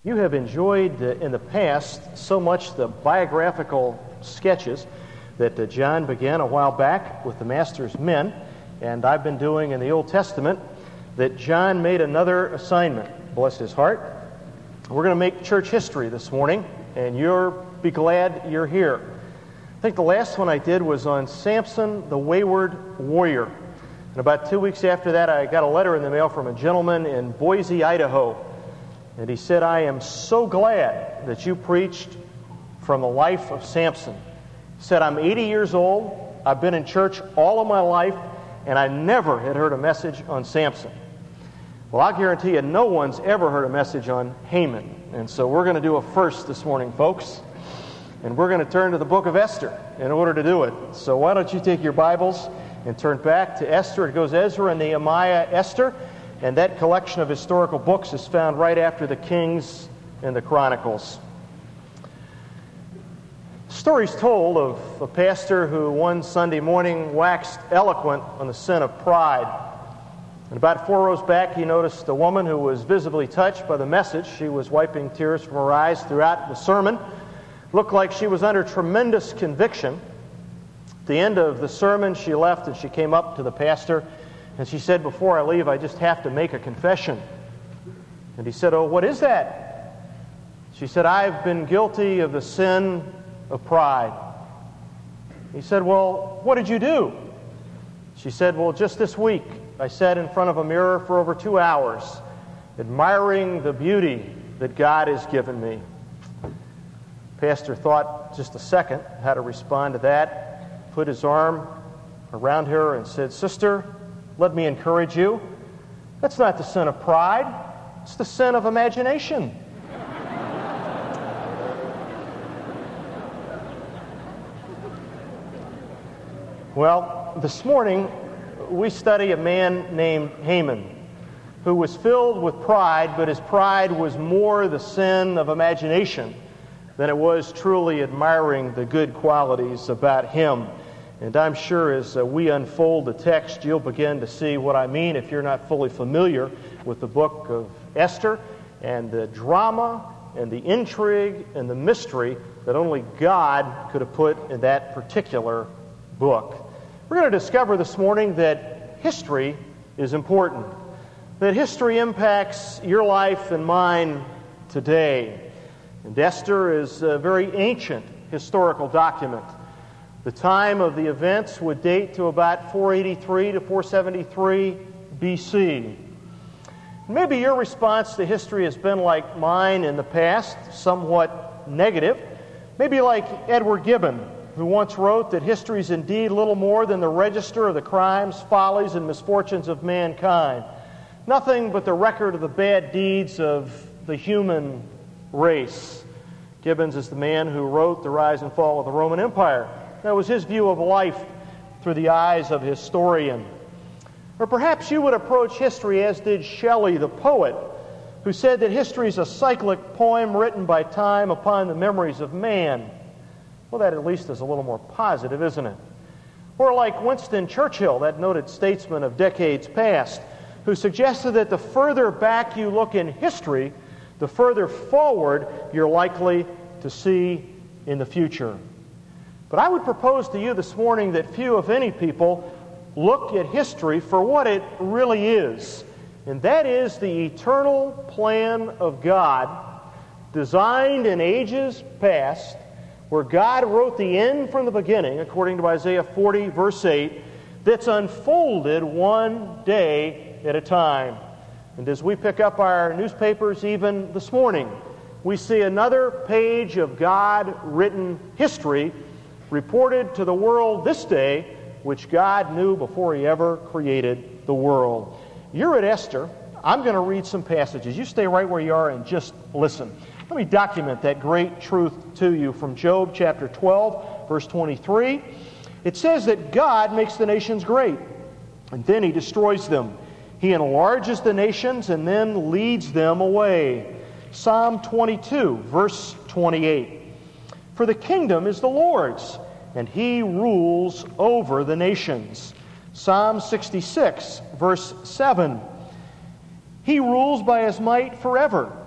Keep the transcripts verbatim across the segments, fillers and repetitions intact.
You have enjoyed uh, in the past so much the biographical sketches that uh, John began a while back with the Master's men, and I've been doing in the Old Testament, that John made another assignment. Bless his heart. We're going to make church history this morning, and you'll be glad you're here. I think the last one I did was on Samson, the wayward warrior. And about two weeks after that, I got a letter in the mail from a gentleman in Boise, Idaho. And he said, I am so glad that you preached from the life of Samson. He said, I'm eighty years old, I've been in church all of my life, and I never had heard a message on Samson. Well, I'll guarantee you no one's ever heard a message on Haman. And so we're going to do a first this morning, folks. And we're going to turn to the book of Esther in order to do it. So why don't you take your Bibles and turn back to Esther. It goes Ezra, Nehemiah, Esther. And that collection of historical books is found right after the Kings and the Chronicles. Stories told of a pastor who one Sunday morning waxed eloquent on the sin of pride. And about four rows back, he noticed a woman who was visibly touched by the message. She was wiping tears from her eyes throughout the sermon. Looked like she was under tremendous conviction. At the end of the sermon, she left and she came up to the pastor. And she said, before I leave, I just have to make a confession. And he said, oh, what is that? She said, I've been guilty of the sin of pride. He said, well, what did you do? She said, well, just this week, I sat in front of a mirror for over two hours, admiring the beauty that God has given me. Pastor thought just a second how to respond to that, put his arm around her and said, Sister, let me encourage you. That's not the sin of pride. It's the sin of imagination. Well, this morning we study a man named Haman who was filled with pride, but his pride was more the sin of imagination than it was truly admiring the good qualities about him. And I'm sure as uh, we unfold the text, you'll begin to see what I mean if you're not fully familiar with the book of Esther and the drama and the intrigue and the mystery that only God could have put in that particular book. We're going to discover this morning that history is important, that history impacts your life and mine today. And Esther is a very ancient historical document. The time of the events would date to about four eighty-three to four seventy-three B C. Maybe your response to history has been like mine in the past, somewhat negative. Maybe like Edward Gibbon, who once wrote that history is indeed little more than the register of the crimes, follies, and misfortunes of mankind. Nothing but the record of the bad deeds of the human race. Gibbons is the man who wrote The Rise and Fall of the Roman Empire. That was his view of life through the eyes of a historian. Or perhaps you would approach history as did Shelley, the poet, who said that history is a cyclic poem written by time upon the memories of man. Well, that at least is a little more positive, isn't it? Or like Winston Churchill, that noted statesman of decades past, who suggested that the further back you look in history, the further forward you're likely to see in the future. But I would propose to you this morning that few, if any, people look at history for what it really is. And that is the eternal plan of God, designed in ages past, where God wrote the end from the beginning, according to Isaiah forty, verse eight, that's unfolded one day at a time. And as we pick up our newspapers even this morning, we see another page of God-written history reported to the world this day, which God knew before He ever created the world. You're at Esther. I'm going to read some passages. You stay right where you are and just listen. Let me document that great truth to you from Job chapter twelve, verse twenty-three. It says that God makes the nations great, and then He destroys them. He enlarges the nations and then leads them away. Psalm twenty-two, verse twenty-eight. For the kingdom is the Lord's, and He rules over the nations. Psalm sixty-six, verse seven. He rules by His might forever.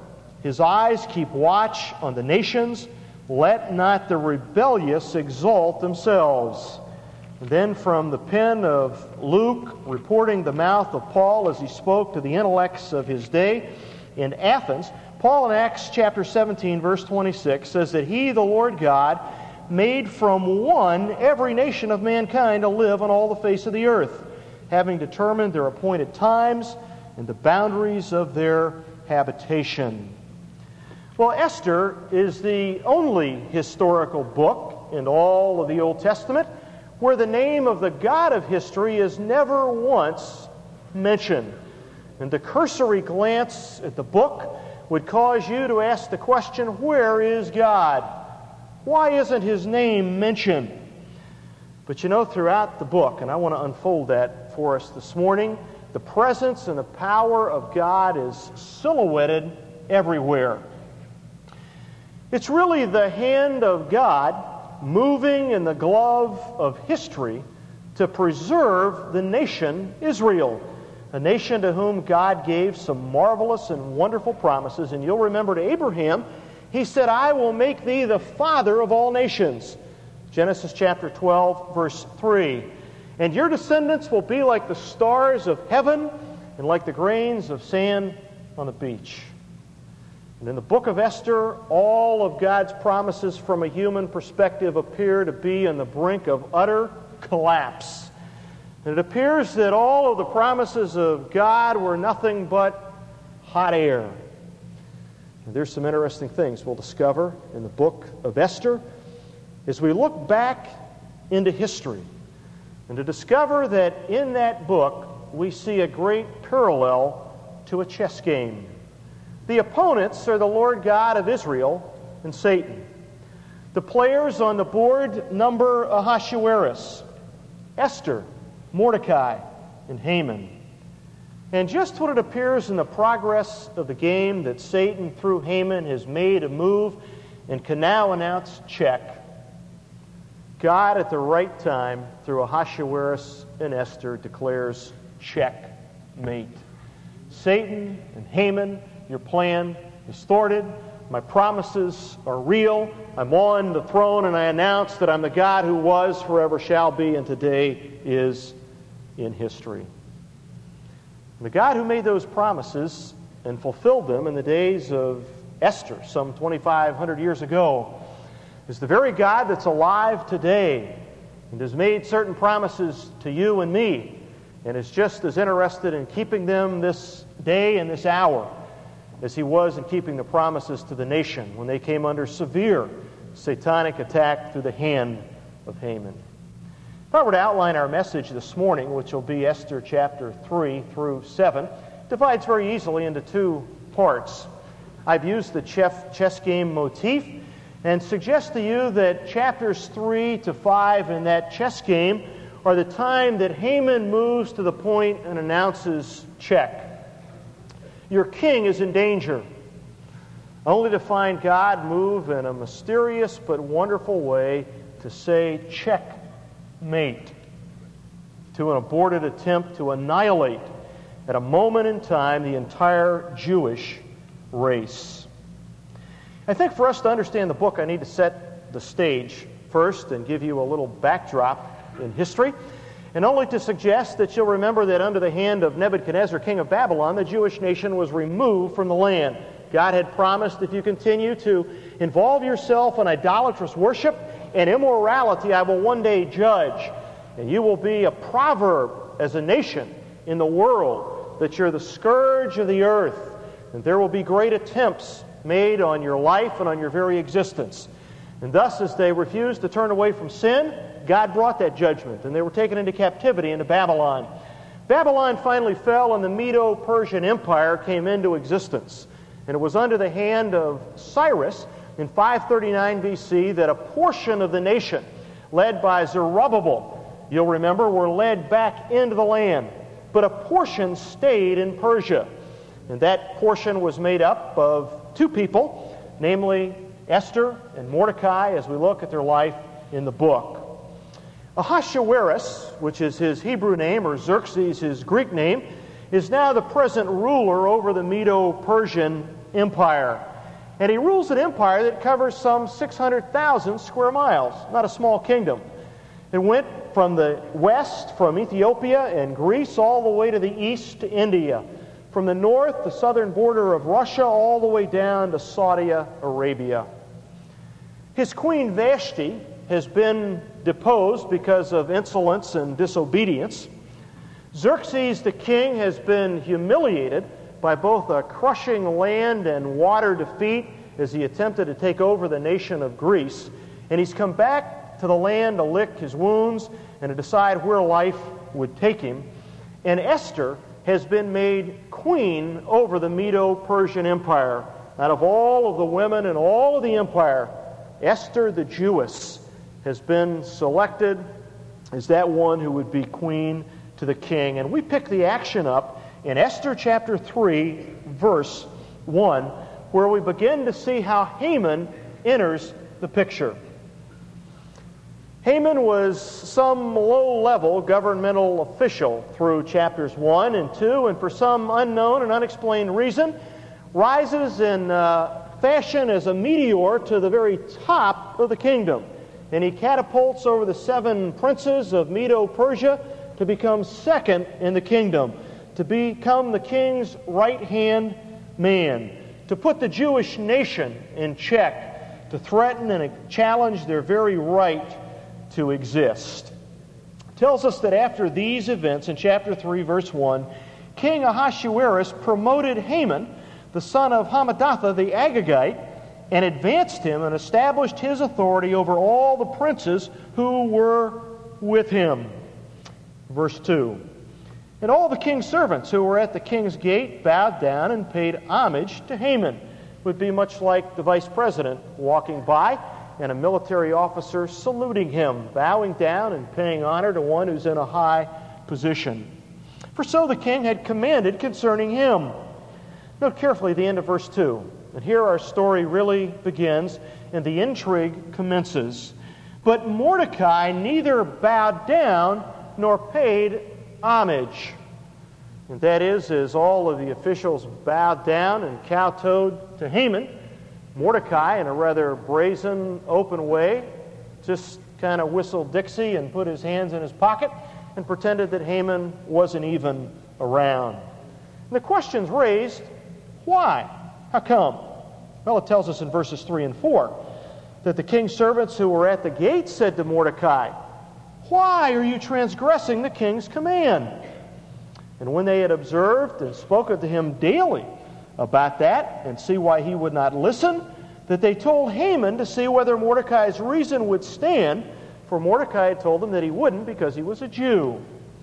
His eyes keep watch on the nations. Let not the rebellious exalt themselves. And then from the pen of Luke, reporting the mouth of Paul as he spoke to the intellects of his day in Athens, Paul in Acts chapter seventeen, verse twenty-six, says that He, the Lord God, made from one every nation of mankind to live on all the face of the earth, having determined their appointed times and the boundaries of their habitation. Well, Esther is the only historical book in all of the Old Testament where the name of the God of history is never once mentioned. And the cursory glance at the book would cause you to ask the question, where is God? Why isn't His name mentioned? But you know, throughout the book, and I want to unfold that for us this morning, the presence and the power of God is silhouetted everywhere. It's really the hand of God moving in the glove of history to preserve the nation Israel, a nation to whom God gave some marvelous and wonderful promises. And you'll remember to Abraham, He said, I will make thee the father of all nations. Genesis chapter twelve, verse three. And your descendants will be like the stars of heaven and like the grains of sand on the beach. And in the book of Esther, all of God's promises from a human perspective appear to be on the brink of utter collapse. And it appears that all of the promises of God were nothing but hot air. And there's some interesting things we'll discover in the book of Esther as we look back into history and to discover that in that book we see a great parallel to a chess game. The opponents are the Lord God of Israel and Satan. The players on the board number Ahasuerus, Esther, Mordecai, and Haman. And just when it appears in the progress of the game that Satan, through Haman, has made a move and can now announce check, God, at the right time, through Ahasuerus and Esther, declares checkmate. Satan and Haman, your plan is thwarted. My promises are real. I'm on the throne, and I announce that I'm the God who was, forever shall be, and today is in history. The God who made those promises and fulfilled them in the days of Esther, some twenty-five hundred years ago, is the very God that's alive today and has made certain promises to you and me, and is just as interested in keeping them this day and this hour as He was in keeping the promises to the nation when they came under severe satanic attack through the hand of Haman. If I were to outline our message this morning, which will be Esther chapter three through seven, divides very easily into two parts. I've used the chess game motif and suggest to you that chapters three to five in that chess game are the time that Haman moves to the point and announces check. Your king is in danger, only to find God move in a mysterious but wonderful way to say checkmate to an aborted attempt to annihilate at a moment in time the entire Jewish race. I think for us to understand the book, I need to set the stage first and give you a little backdrop in history, and only to suggest that you'll remember that under the hand of Nebuchadnezzar, king of Babylon, the Jewish nation was removed from the land. God had promised, if you continue to involve yourself in idolatrous worship and immorality, I will one day judge, and you will be a proverb as a nation in the world, that you're the scourge of the earth, and there will be great attempts made on your life and on your very existence. And thus, as they refused to turn away from sin, God brought that judgment, and they were taken into captivity into Babylon. Babylon finally fell, and the Medo-Persian Empire came into existence. And it was under the hand of Cyrus in five thirty-nine B C that a portion of the nation, led by Zerubbabel, you'll remember, were led back into the land. But a portion stayed in Persia. And that portion was made up of two people, namely Esther and Mordecai, as we look at their life in the book. Ahasuerus, which is his Hebrew name, or Xerxes, his Greek name, is now the present ruler over the Medo-Persian Empire. And he rules an empire that covers some six hundred thousand square miles, not a small kingdom. It went from the west, from Ethiopia and Greece, all the way to the east to India. From the north, the southern border of Russia, all the way down to Saudi Arabia. His queen Vashti has been deposed because of insolence and disobedience. Xerxes the king has been humiliated by both a crushing land and water defeat as he attempted to take over the nation of Greece. And he's come back to the land to lick his wounds and to decide where life would take him. And Esther has been made queen over the Medo-Persian Empire. Out of all of the women in all of the empire, Esther the Jewess has been selected as that one who would be queen to the king. And we pick the action up in Esther chapter three, verse one, where we begin to see how Haman enters the picture. Haman was some low-level governmental official through chapters one and two, and for some unknown and unexplained reason, rises in uh, fashion as a meteor to the very top of the kingdom. And he catapults over the seven princes of Medo-Persia to become second in the kingdom, to become the king's right-hand man, to put the Jewish nation in check, to threaten and challenge their very right to exist. It tells us that after these events, in chapter three, verse one, King Ahasuerus promoted Haman, the son of Hammedatha the Agagite, and advanced him and established his authority over all the princes who were with him. Verse two, and all the king's servants who were at the king's gate bowed down and paid homage to Haman. It would be much like the vice president walking by and a military officer saluting him, bowing down and paying honor to one who's in a high position. For so the king had commanded concerning him. Note carefully the end of verse two. And here our story really begins and the intrigue commences. But Mordecai neither bowed down nor paid homage. And that is, as all of the officials bowed down and kowtowed to Haman, Mordecai, in a rather brazen, open way, just kind of whistled Dixie and put his hands in his pocket and pretended that Haman wasn't even around. And the question's raised, why? How come? Well, it tells us in verses three and four that the king's servants who were at the gate said to Mordecai, "Why are you transgressing the king's command?" And when they had observed and spoken to him daily about that and see why he would not listen, that they told Haman to see whether Mordecai's reason would stand, for Mordecai had told them that he wouldn't because he was a Jew.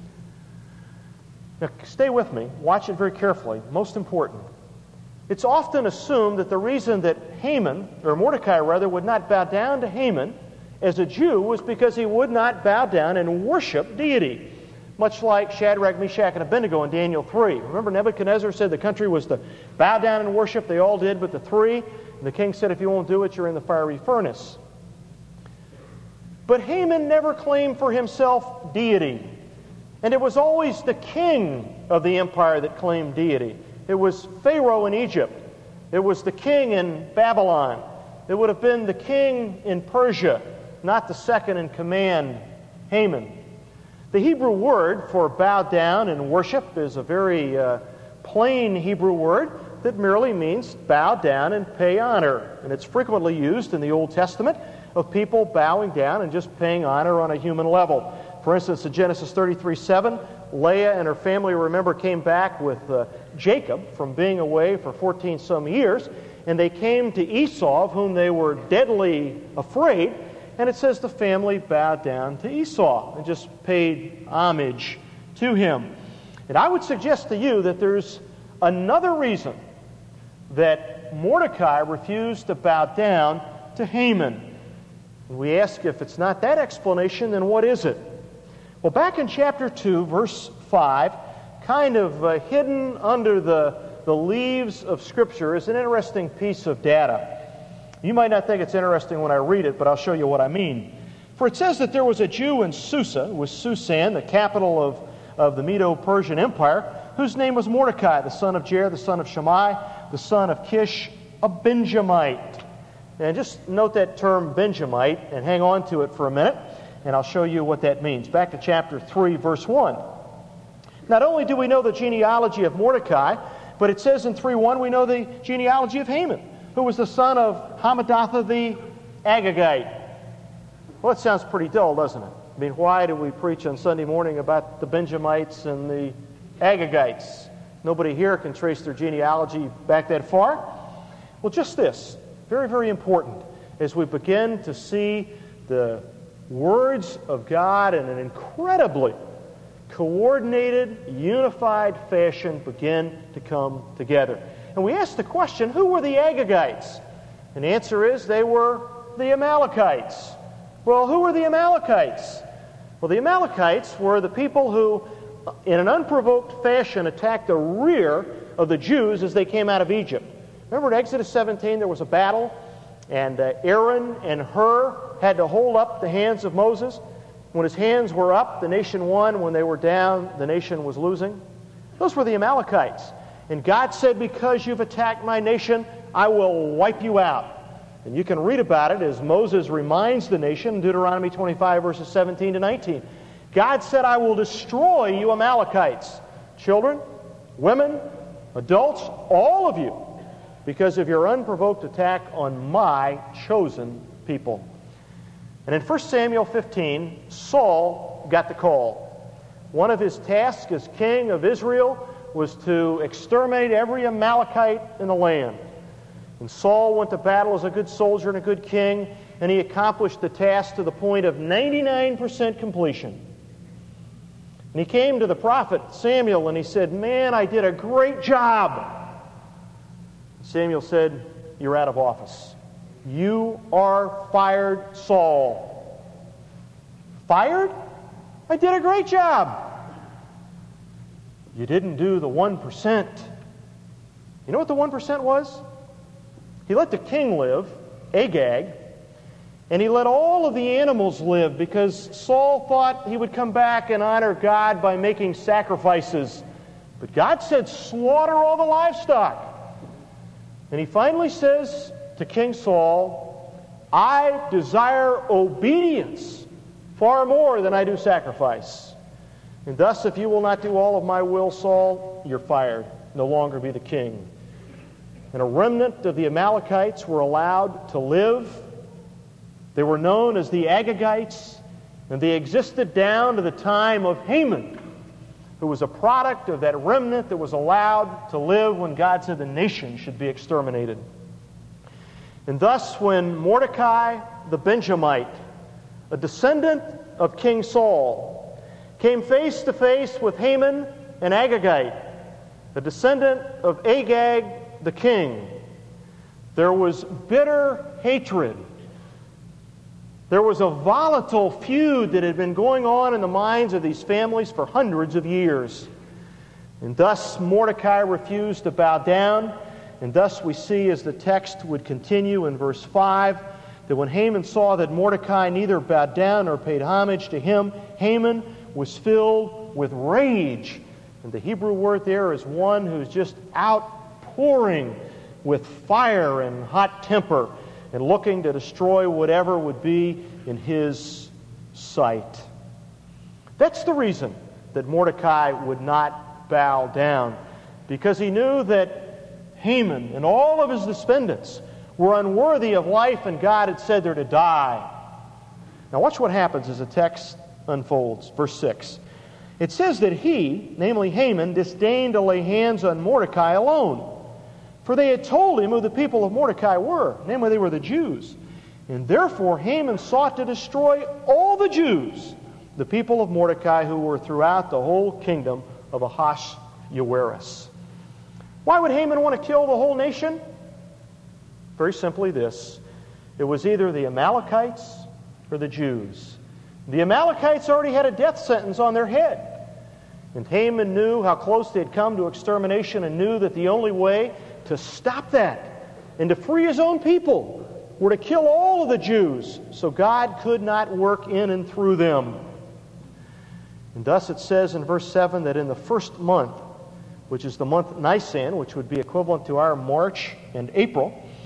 Now, stay with me. Watch it very carefully. Most important. It's often assumed that the reason that Haman, or Mordecai rather, would not bow down to Haman as a Jew was because he would not bow down and worship deity. Much like Shadrach, Meshach, and Abednego in Daniel three. Remember, Nebuchadnezzar said the country was to bow down and worship. They all did but the three. And the king said, if you won't do it, you're in the fiery furnace. But Haman never claimed for himself deity. And it was always the king of the empire that claimed deity. It was Pharaoh in Egypt. It was the king in Babylon. It would have been the king in Persia, not the second in command, Haman. The Hebrew word for bow down and worship is a very uh, plain Hebrew word that merely means bow down and pay honor. And it's frequently used in the Old Testament of people bowing down and just paying honor on a human level. For instance, in Genesis thirty-three seven, Leah and her family, remember, came back with uh, Jacob from being away for fourteen some years, and they came to Esau, of whom they were deadly afraid. And it says the family bowed down to Esau and just paid homage to him. And I would suggest to you that there's another reason that Mordecai refused to bow down to Haman. And we ask, if it's not that explanation, then what is it? Well, back in chapter two, verse five, kind of uh, hidden under the, the leaves of Scripture is an interesting piece of data. You might not think it's interesting when I read it, but I'll show you what I mean. For it says that there was a Jew in Susa, it was Susan, the capital of, of the Medo-Persian Empire, whose name was Mordecai, the son of Jair, the son of Shammai, the son of Kish, a Benjamite. And just note that term Benjamite and hang on to it for a minute, and I'll show you what that means. Back to chapter three, verse one. Not only do we know the genealogy of Mordecai, but it says in three one we know the genealogy of Haman, who was the son of Hammedatha the Agagite. Well, it sounds pretty dull, doesn't it? I mean, why do we preach on Sunday morning about the Benjamites and the Agagites? Nobody here can trace their genealogy back that far. Well, just this, very, very important, as we begin to see the words of God in an incredibly coordinated, unified fashion begin to come together. And we ask the question, who were the Agagites? And the answer is they were the Amalekites. Well, who were the Amalekites? Well, the Amalekites were the people who, in an unprovoked fashion, attacked the rear of the Jews as they came out of Egypt. Remember in Exodus seventeen, there was a battle, and uh, Aaron and Hur had to hold up the hands of Moses. When his hands were up, the nation won. When they were down, the nation was losing. Those were the Amalekites. And God said, because you've attacked my nation, I will wipe you out. And you can read about it as Moses reminds the nation in Deuteronomy twenty-five, verses seventeen to nineteen. God said, I will destroy you Amalekites, children, women, adults, all of you, because of your unprovoked attack on my chosen people. And in First Samuel fifteen, Saul got the call. One of his tasks as king of Israel was to exterminate every Amalekite in the land. And Saul went to battle as a good soldier and a good king, and he accomplished the task to the point of ninety-nine percent completion. And he came to the prophet Samuel and he said, man, I did a great job. Samuel said, you're out of office. You are fired, Saul. Fired? I did a great job. You didn't do the one percent. You know what the one percent was? He let the king live, Agag, and he let all of the animals live because Saul thought he would come back and honor God by making sacrifices. But God said, slaughter all the livestock. And he finally says to King Saul, I desire obedience far more than I do sacrifice. And thus, if you will not do all of my will, Saul, you're fired. No longer be the king. And a remnant of the Amalekites were allowed to live. They were known as the Agagites, and they existed down to the time of Haman, who was a product of that remnant that was allowed to live when God said the nation should be exterminated. And thus, when Mordecai the Benjamite, a descendant of King Saul, came face to face with Haman an Agagite, a descendant of Agag the king, there was bitter hatred. There was a volatile feud that had been going on in the minds of these families for hundreds of years. And thus Mordecai refused to bow down. And thus we see, as the text would continue in verse five, that when Haman saw that Mordecai neither bowed down nor paid homage to him, Haman was filled with rage. And the Hebrew word there is one who's just outpouring with fire and hot temper and looking to destroy whatever would be in his sight. That's the reason that Mordecai would not bow down, because he knew that Haman and all of his descendants were unworthy of life, and God had said they're to die. Now watch what happens as the text unfolds. Verse six. It says that he, namely Haman, disdained to lay hands on Mordecai alone. For they had told him who the people of Mordecai were, namely they were the Jews. And therefore Haman sought to destroy all the Jews, the people of Mordecai who were throughout the whole kingdom of Ahasuerus. Why would Haman want to kill the whole nation? Very simply this. It was either the Amalekites or the Jews. The Amalekites already had a death sentence on their head. And Haman knew how close they had come to extermination and knew that the only way to stop that and to free his own people were to kill all of the Jews, so God could not work in and through them. And thus it says in verse seven that in the first month, which is the month Nisan, which would be equivalent to our March and April,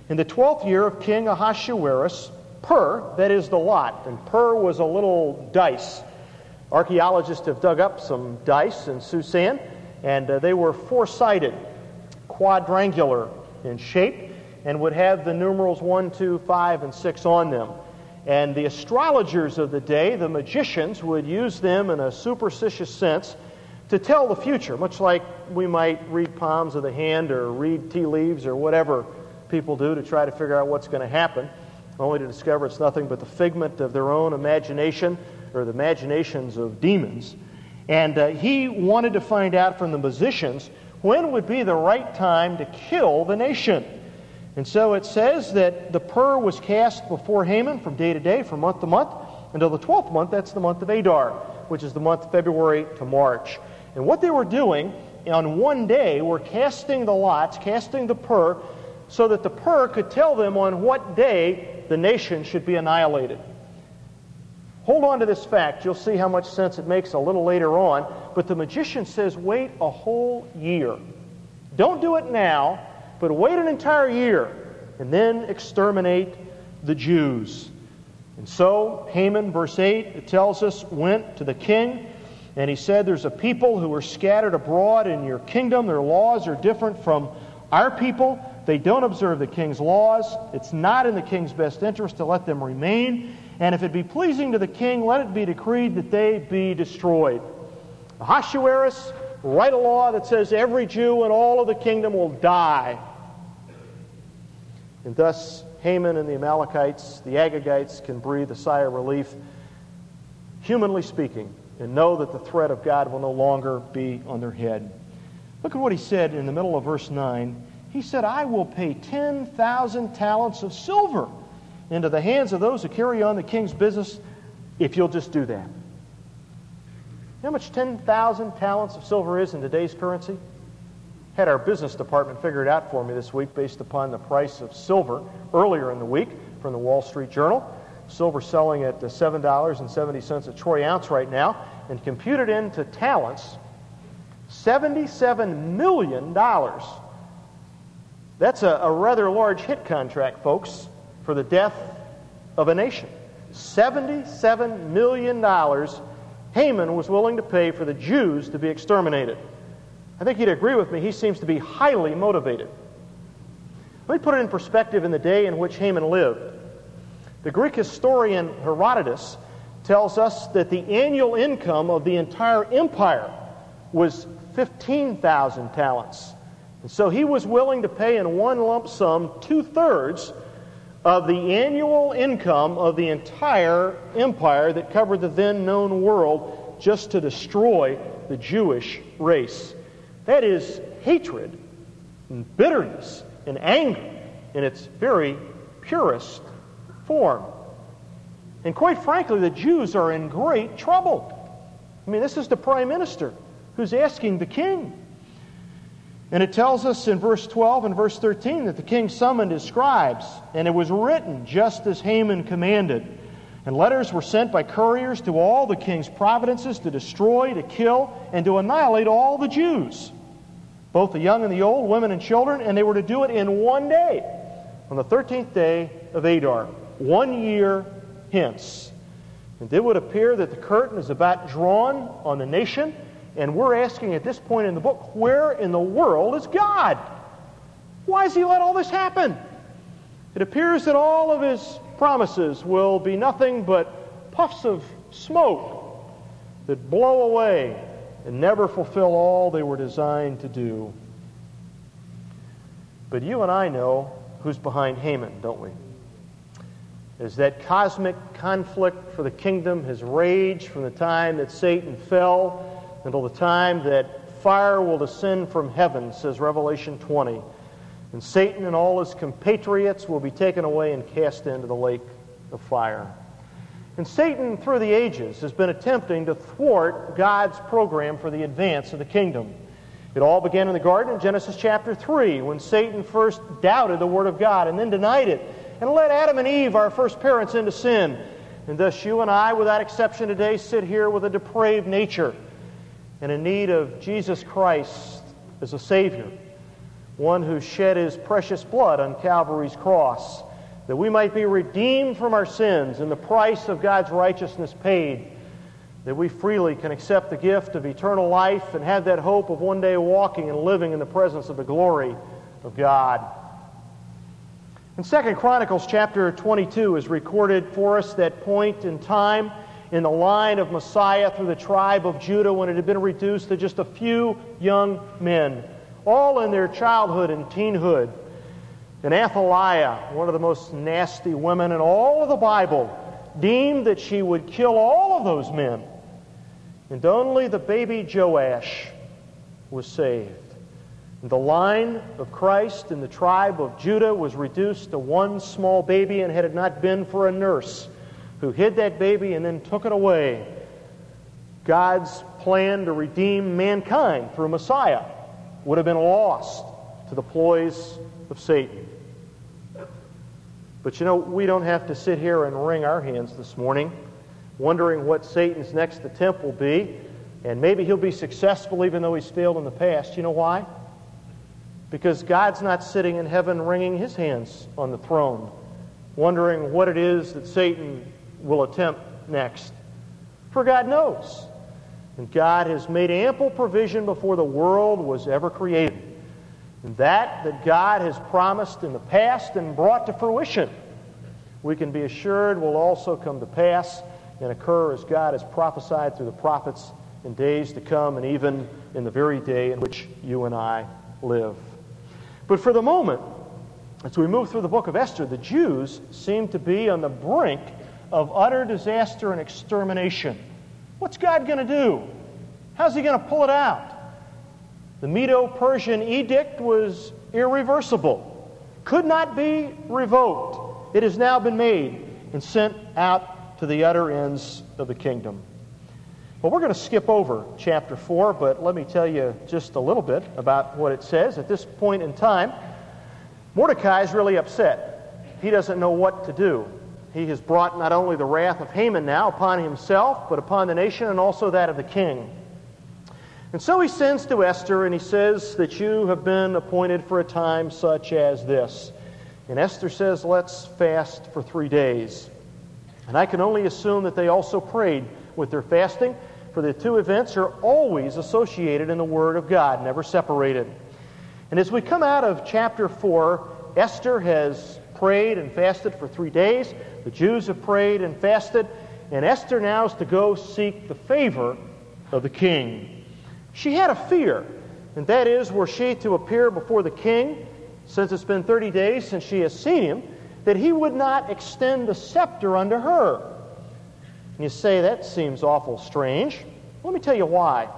In the twelfth year of King Ahasuerus, Pur, that is the lot, and Pur was a little dice. Archaeologists have dug up some dice in Susan, and uh, they were four-sided, quadrangular in shape, and would have the numerals one, two, five, and six on them. And the astrologers of the day, the magicians, would use them in a superstitious sense to tell the future, much like we might read palms of the hand or read tea leaves or whatever people do to try to figure out what's going to happen, only to discover it's nothing but the figment of their own imagination or the imaginations of demons. And uh, he wanted to find out from the musicians when would be the right time to kill the nation. And so it says that the pur was cast before Haman from day to day, from month to month, until the twelfth month. That's the month of Adar, which is the month of February to March. And what they were doing on one day were casting the lots, casting the pur, so that the pur could tell them on what day the nation should be annihilated. Hold on to this fact. You'll see how much sense it makes a little later on. But the magician says, wait a whole year. Don't do it now, but wait an entire year, and then exterminate the Jews. And so Haman, verse eight, it tells us, went to the king, and he said, there's a people who are scattered abroad in your kingdom. Their laws are different from our people. They don't observe the king's laws. It's not in the king's best interest to let them remain. And if it be pleasing to the king, let it be decreed that they be destroyed. Ahasuerus, write a law that says every Jew in all of the kingdom will die. And thus Haman and the Amalekites, the Agagites, can breathe a sigh of relief, humanly speaking, and know that the threat of God will no longer be on their head. Look at what he said in the middle of verse nine. He said, I will pay ten thousand talents of silver into the hands of those who carry on the king's business if you'll just do that. You know how much ten thousand talents of silver is in today's currency? Had our business department figure it out for me this week based upon the price of silver earlier in the week from the Wall Street Journal. Silver selling at seven dollars and seventy cents a troy ounce right now, and computed into talents, seventy-seven million dollars. That's a, a rather large hit contract, folks, for the death of a nation. seventy-seven million dollars Haman was willing to pay for the Jews to be exterminated. I think you'd agree with me, he seems to be highly motivated. Let me put it in perspective in the day in which Haman lived. The Greek historian Herodotus tells us that the annual income of the entire empire was fifteen thousand talents. And so he was willing to pay in one lump sum two-thirds of the annual income of the entire empire that covered the then known world just to destroy the Jewish race. That is hatred and bitterness and anger in its very purest form. And quite frankly, the Jews are in great trouble. I mean, this is the prime minister who's asking the king. And it tells us in verse twelve and verse thirteen that the king summoned his scribes, and it was written just as Haman commanded. And letters were sent by couriers to all the king's provinces to destroy, to kill, and to annihilate all the Jews, both the young and the old, women and children, and they were to do it in one day, on the thirteenth day of Adar, one year hence. And it would appear that the curtain is about drawn on the nation, and we're asking at this point in the book, where in the world is God? Why has he let all this happen? It appears that all of his promises will be nothing but puffs of smoke that blow away and never fulfill all they were designed to do. But you and I know who's behind Haman, don't we? As that cosmic conflict for the kingdom has raged from the time that Satan fell until the time that fire will descend from heaven, says Revelation twenty. And Satan and all his compatriots will be taken away and cast into the lake of fire. And Satan, through the ages, has been attempting to thwart God's program for the advance of the kingdom. It all began in the garden in Genesis chapter three, when Satan first doubted the Word of God and then denied it, and led Adam and Eve, our first parents, into sin. And thus you and I, without exception today, sit here with a depraved nature and in need of Jesus Christ as a Savior. one who shed his precious blood on Calvary's cross, that we might be redeemed from our sins and the price of God's righteousness paid, that we freely can accept the gift of eternal life and have that hope of one day walking and living in the presence of the glory of God. In Second Chronicles chapter twenty-two is recorded for us that point in time in the line of Messiah through the tribe of Judah when it had been reduced to just a few young men, all in their childhood and teenhood. And Athaliah, one of the most nasty women in all of the Bible, deemed that she would kill all of those men. And only the baby Joash was saved. And the line of Christ in the tribe of Judah was reduced to one small baby, and had it not been for a nurse who hid that baby and then took it away, God's plan to redeem mankind through Messiah would have been lost to the ploys of Satan. But you know, we don't have to sit here and wring our hands this morning wondering what Satan's next attempt will be, and maybe he'll be successful even though he's failed in the past. You know why? Because God's not sitting in heaven wringing his hands on the throne, wondering what it is that Satan will attempt next. For God knows. And God has made ample provision before the world was ever created. And that that God has promised in the past and brought to fruition, we can be assured will also come to pass and occur as God has prophesied through the prophets in days to come, and even in the very day in which you and I live. But for the moment, as we move through the book of Esther, the Jews seem to be on the brink of utter disaster and extermination. What's God going to do? How's he going to pull it out? The Medo-Persian edict was irreversible, could not be revoked. It has now been made and sent out to the utter ends of the kingdom. Well, we're going to skip over chapter four, but let me tell you just a little bit about what it says. At this point in time, Mordecai is really upset. He doesn't know what to do. He has brought not only the wrath of Haman now upon himself, but upon the nation and also that of the king. And so he sends to Esther and he says that you have been appointed for a time such as this. And Esther says, let's fast for three days. And I can only assume that they also prayed with their fasting, for the two events are always associated in the Word of God, never separated. And as we come out of chapter four, Esther has prayed and fasted for three days. The Jews have prayed and fasted. And Esther now is to go seek the favor of the king. She had a fear, and that is, were she to appear before the king, since it's been thirty days since she has seen him, that he would not extend the scepter unto her. And you say, that seems awful strange. Let me tell you why.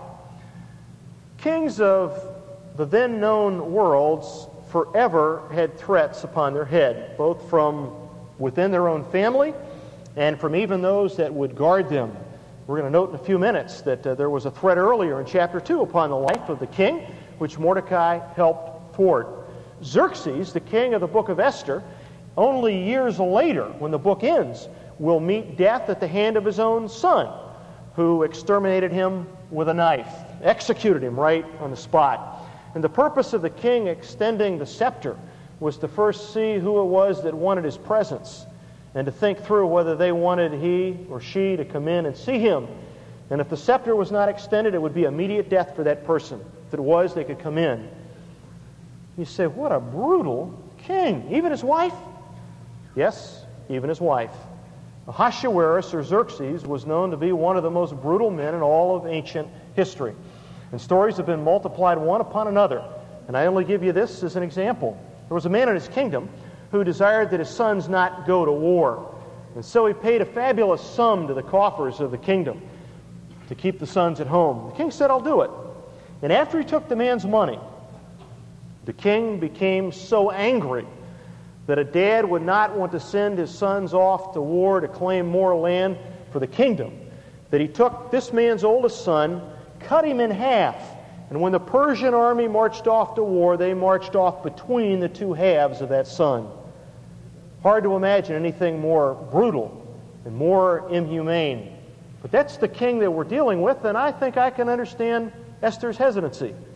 Kings of the then known worlds forever had threats upon their head, both from within their own family and from even those that would guard them. We're going to note in a few minutes that uh, there was a threat earlier in chapter two upon the life of the king, which Mordecai helped thwart. Xerxes, the king of the book of Esther, only years later, when the book ends, will meet death at the hand of his own son, who exterminated him with a knife, executed him right on the spot. And the purpose of the king extending the scepter was to first see who it was that wanted his presence, and to think through whether they wanted he or she to come in and see him. And if the scepter was not extended, it would be immediate death for that person. If it was, they could come in. You say, what a brutal king. Even his wife? Yes, even his wife. Ahasuerus, or Xerxes, was known to be one of the most brutal men in all of ancient history. And stories have been multiplied one upon another. And I only give you this as an example. There was a man in his kingdom who desired that his sons not go to war. And so he paid a fabulous sum to the coffers of the kingdom to keep the sons at home. The king said, I'll do it. And after he took the man's money, the king became so angry that a dad would not want to send his sons off to war to claim more land for the kingdom, that he took this man's oldest son, cut him in half, and when the Persian army marched off to war, they marched off between the two halves of that son. Hard to imagine anything more brutal and more inhumane. But that's the king that we're dealing with, and I think I can understand Esther's hesitancy.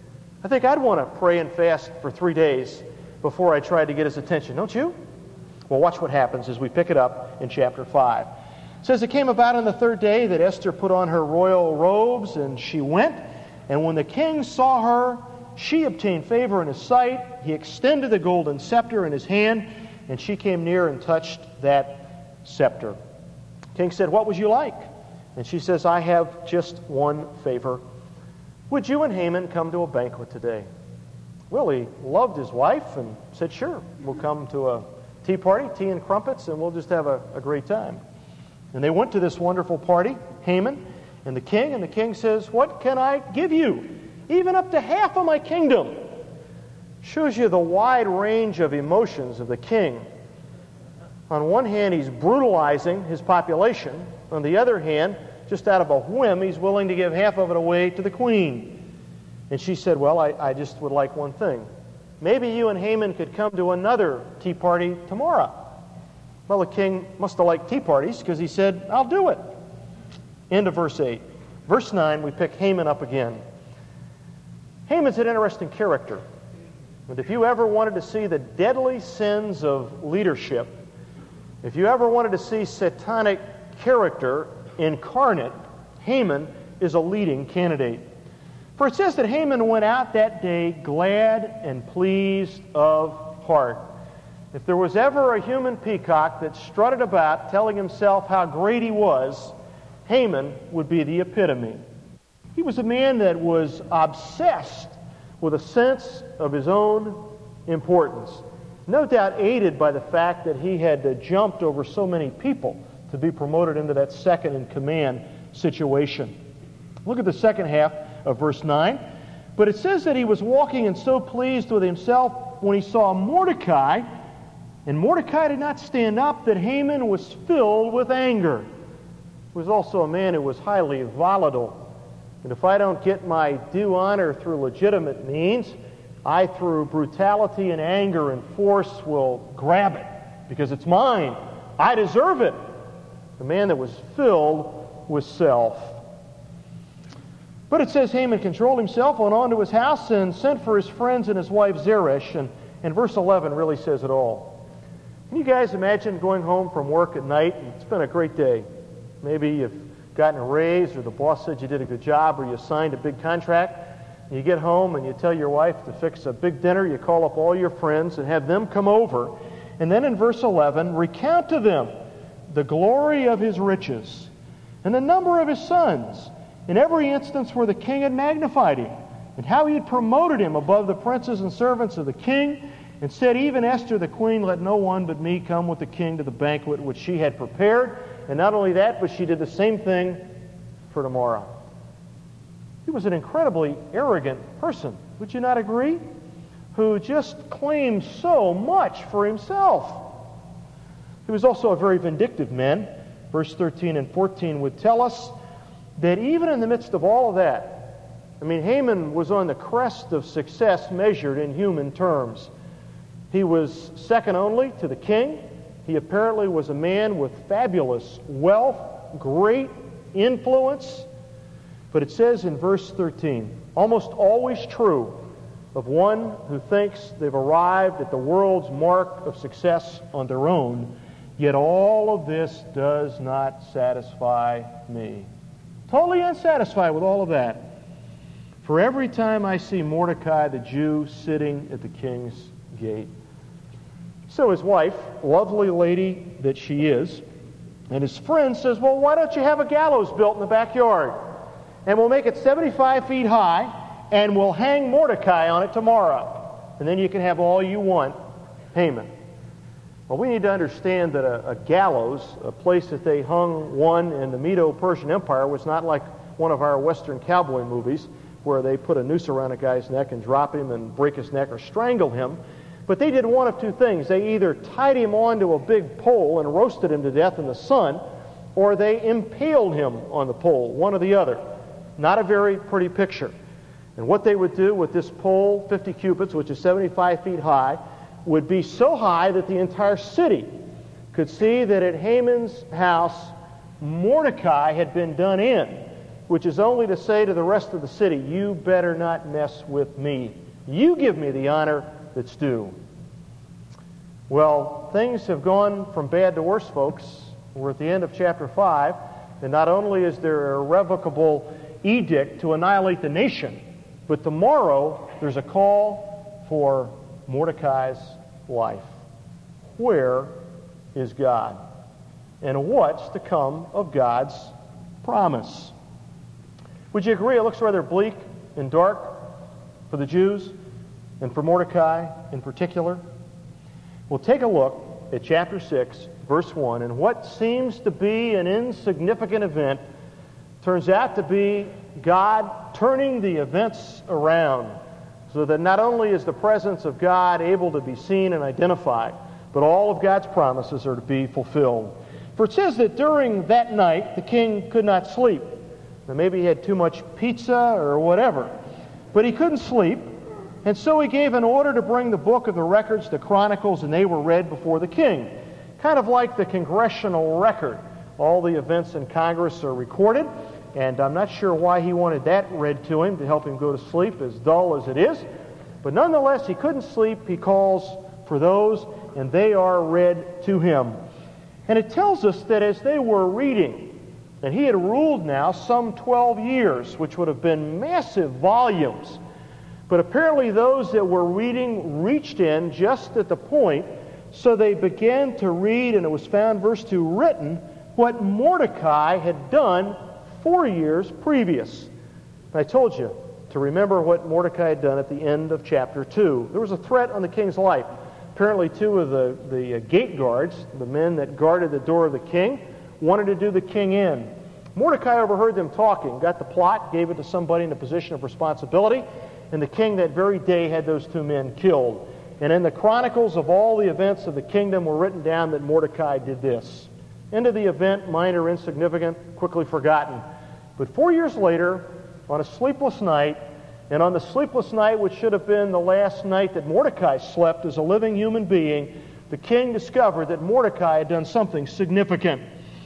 I think I'd want to pray and fast for three days before I tried to get his attention, don't you? Well, watch what happens as we pick it up in chapter five. It says, it came about on the third day that Esther put on her royal robes, and she went. And when the king saw her, she obtained favor in his sight. He extended the golden scepter in his hand, and she came near and touched that scepter. The king said, what would you like? And she says, I have just one favor. Would you and Haman come to a banquet today? Well, he loved his wife and said, sure, we'll come to a tea party, tea and crumpets, and we'll just have a, a great time. And they went to this wonderful party, Haman and the king, and the king says, what can I give you? Even up to half of my kingdom. Shows you the wide range of emotions of the king. On one hand, he's brutalizing his population. On the other hand, just out of a whim, he's willing to give half of it away to the queen. And she said, well, I, I just would like one thing. Maybe you and Haman could come to another tea party tomorrow. Well, the king must have liked tea parties because he said, I'll do it. End of verse eight. Verse nine, we pick Haman up again. Haman's an interesting character. And if you ever wanted to see the deadly sins of leadership, if you ever wanted to see satanic character incarnate, Haman is a leading candidate. For it says that Haman went out that day glad and pleased of heart. If there was ever a human peacock that strutted about telling himself how great he was, Haman would be the epitome. He was a man that was obsessed with a sense of his own importance. No doubt aided by the fact that he had uh, jumped over so many people to be promoted into that second-in-command situation. Look at the second half of verse nine. But it says that he was walking and so pleased with himself when he saw Mordecai, and Mordecai did not stand up, that Haman was filled with anger. He was also a man who was highly volatile. And if I don't get my due honor through legitimate means, I, through brutality and anger and force, will grab it because it's mine. I deserve it. A man that was filled with self. But it says Haman controlled himself, went on to his house, and sent for his friends and his wife Zeresh. And, and verse eleven really says it all. Can you guys imagine going home from work at night, and it's been a great day. Maybe you've gotten a raise, or the boss said you did a good job, or you signed a big contract. And you get home and you tell your wife to fix a big dinner. You call up all your friends and have them come over. And then in verse eleven, recount to them the glory of his riches and the number of his sons, in every instance where the king had magnified him, and how he had promoted him above the princes and servants of the king, and said, even Esther the queen, let no one but me come with the king to the banquet which she had prepared. And not only that, but she did the same thing for tomorrow. He was an incredibly arrogant person, would you not agree? Who just claimed so much for himself. He was also a very vindictive man. Verse thirteen and fourteen would tell us that even in the midst of all of that, I mean, Haman was on the crest of success measured in human terms. He was second only to the king. He apparently was a man with fabulous wealth, great influence. But it says in verse thirteen, almost always true of one who thinks they've arrived at the world's mark of success on their own, yet all of this does not satisfy me. Totally unsatisfied with all of that. For every time I see Mordecai the Jew sitting at the king's gate. So his wife, lovely lady that she is, and his friend says, well, why don't you have a gallows built in the backyard? And we'll make it seventy-five feet high, and we'll hang Mordecai on it tomorrow. And then you can have all you want, Haman. Well, we need to understand that a, a gallows, a place that they hung one in the Medo-Persian Empire, was not like one of our Western cowboy movies where they put a noose around a guy's neck and drop him and break his neck or strangle him. But they did one of two things. They either tied him onto a big pole and roasted him to death in the sun, or they impaled him on the pole, one or the other. Not a very pretty picture. And what they would do with this pole, fifty cubits, which is seventy-five feet high, would be so high that the entire city could see that at Haman's house, Mordecai had been done in which is only to say to the rest of the city, you better not mess with me. You give me the honor that's due. Well, things have gone from bad to worse, folks. We're at the end of chapter five, and not only is there an irrevocable edict to annihilate the nation, but tomorrow there's a call for Mordecai's life. Where is God? And what's to come of God's promise? Would you agree it looks rather bleak and dark for the Jews and for Mordecai in particular? Well, take a look at chapter six, verse one, and what seems to be an insignificant event turns out to be God turning the events around so that not only is the presence of God able to be seen and identified, but all of God's promises are to be fulfilled. For it says that during that night the king could not sleep. Now, maybe he had too much pizza or whatever, but he couldn't sleep, and so he gave an order to bring the book of the records, the Chronicles, and they were read before the king. Kind of like the congressional record. All the events in Congress are recorded, and I'm not sure why he wanted that read to him to help him go to sleep, as dull as it is. But nonetheless, he couldn't sleep. He calls for those, and they are read to him. And it tells us that as they were reading, and he had ruled now some twelve years, which would have been massive volumes. But apparently those that were reading reached in just at the point, so they began to read, and it was found, verse two, written what Mordecai had done four years previous. And I told you to remember what Mordecai had done at the end of chapter two. There was a threat on the king's life. Apparently two of the, the gate guards, the men that guarded the door of the king, wanted to do the king in. Mordecai overheard them talking, got the plot, gave it to somebody in a position of responsibility, and the king that very day had those two men killed. And in the chronicles of all the events of the kingdom were written down that Mordecai did this. End of the event, minor, insignificant, quickly forgotten. But four years later, on a sleepless night, and on the sleepless night which should have been the last night that Mordecai slept as a living human being, the king discovered that Mordecai had done something significant.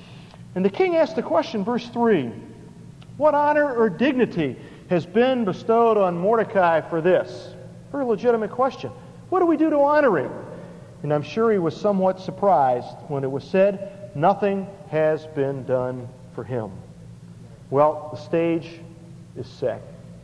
And the king asked the question, verse three, what honor or dignity has been bestowed on Mordecai for this? Very legitimate question. What do we do to honor him? And I'm sure he was somewhat surprised when it was said, nothing has been done for him. Well, the stage is set.